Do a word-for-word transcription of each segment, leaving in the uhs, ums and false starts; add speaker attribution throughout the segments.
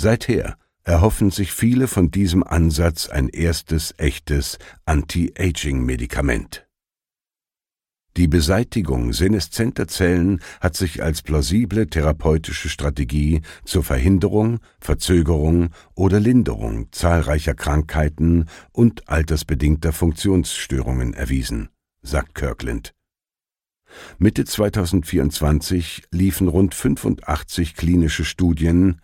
Speaker 1: Seither erhoffen sich viele von diesem Ansatz ein erstes echtes Anti-Aging-Medikament. Die Beseitigung seneszenter Zellen hat sich als plausible therapeutische Strategie zur Verhinderung, Verzögerung oder Linderung zahlreicher Krankheiten und altersbedingter Funktionsstörungen erwiesen, sagt Kirkland. Mitte zweitausendvierundzwanzig liefen rund fünfundachtzig klinische Studien,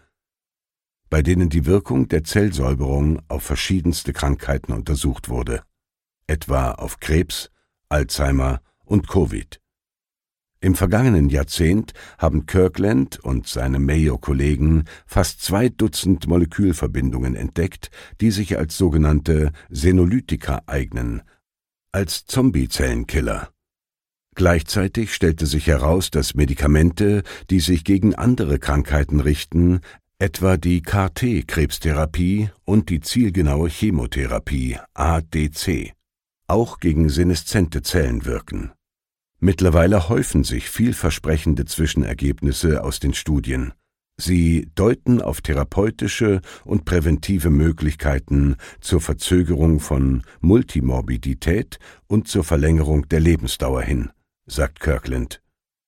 Speaker 1: bei denen die Wirkung der Zellsäuberung auf verschiedenste Krankheiten untersucht wurde, etwa auf Krebs, Alzheimer und Covid. Im vergangenen Jahrzehnt haben Kirkland und seine Mayo-Kollegen fast zwei Dutzend Molekülverbindungen entdeckt, die sich als sogenannte Senolytika eignen, als Zombie-Zellenkiller. Gleichzeitig stellte sich heraus, dass Medikamente, die sich gegen andere Krankheiten richten, etwa die C A R T-Krebstherapie und die zielgenaue Chemotherapie A D C, auch gegen seneszente Zellen wirken. Mittlerweile häufen sich vielversprechende Zwischenergebnisse aus den Studien. Sie deuten auf therapeutische und präventive Möglichkeiten zur Verzögerung von Multimorbidität und zur Verlängerung der Lebensdauer hin, sagt Kirkland.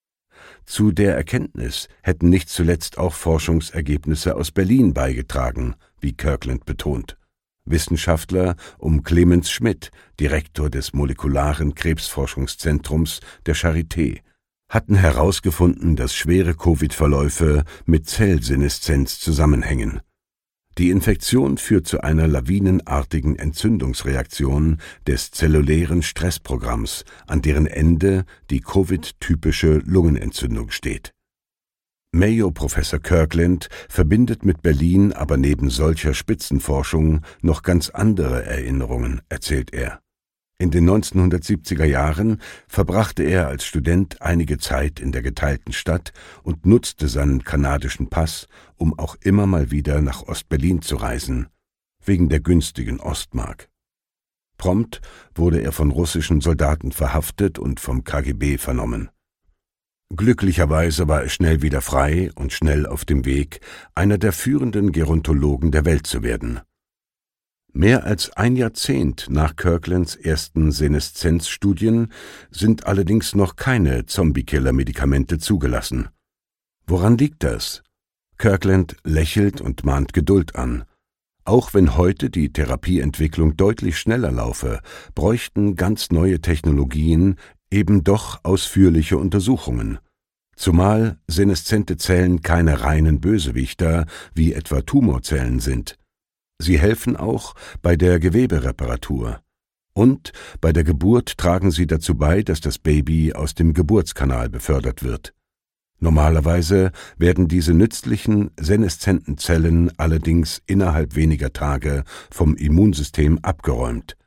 Speaker 1: Zu der Erkenntnis hätten nicht zuletzt auch Forschungsergebnisse aus Berlin beigetragen, wie Kirkland betont. Wissenschaftler um Clemens Schmidt, Direktor des molekularen Krebsforschungszentrums der Charité, hatten herausgefunden, dass schwere Covid-Verläufe mit Zellseneszenz zusammenhängen. Die Infektion führt zu einer lawinenartigen Entzündungsreaktion des zellulären Stressprogramms, an deren Ende die Covid-typische Lungenentzündung steht. Mayo-Professor Kirkland verbindet mit Berlin aber neben solcher Spitzenforschung noch ganz andere Erinnerungen, erzählt er. In den neunzehnhundertsiebziger Jahren verbrachte er als Student einige Zeit in der geteilten Stadt und nutzte seinen kanadischen Pass, um auch immer mal wieder nach Ost-Berlin zu reisen, wegen der günstigen Ostmark. Prompt wurde er von russischen Soldaten verhaftet und vom K G B vernommen. Glücklicherweise war er schnell wieder frei und schnell auf dem Weg, einer der führenden Gerontologen der Welt zu werden. Mehr als ein Jahrzehnt nach Kirklands ersten Seneszenzstudien sind allerdings noch keine Zombie-Killer-Medikamente zugelassen. Woran liegt das? Kirkland lächelt und mahnt Geduld an. Auch wenn heute die Therapieentwicklung deutlich schneller laufe, bräuchten ganz neue Technologien eben doch ausführliche Untersuchungen. Zumal seneszente Zellen keine reinen Bösewichter wie etwa Tumorzellen sind. Sie helfen auch bei der Gewebereparatur. Und bei der Geburt tragen sie dazu bei, dass das Baby aus dem Geburtskanal befördert wird. Normalerweise werden diese nützlichen seneszenten Zellen allerdings innerhalb weniger Tage vom Immunsystem abgeräumt,